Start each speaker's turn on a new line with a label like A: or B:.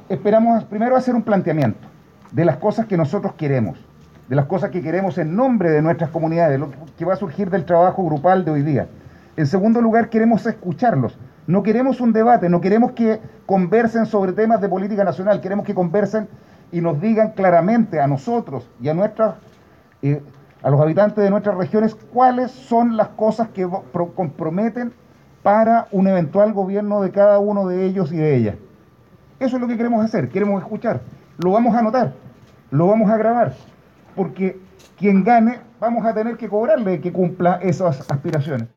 A: esperamos primero hacer un planteamiento de las cosas que nosotros queremos, de las cosas que queremos en nombre de nuestras comunidades, lo que va a surgir del trabajo grupal de hoy día. En segundo lugar, queremos escucharlos. No queremos un debate, no queremos que conversen sobre temas de política nacional, queremos que conversen y nos digan claramente a nosotros y a los habitantes de nuestras regiones cuáles son las cosas que comprometen para un eventual gobierno de cada uno de ellos y de ellas. Eso es lo que queremos hacer, queremos escuchar. Lo vamos a anotar, lo vamos a grabar, porque quien gane vamos a tener que cobrarle que cumpla esas aspiraciones.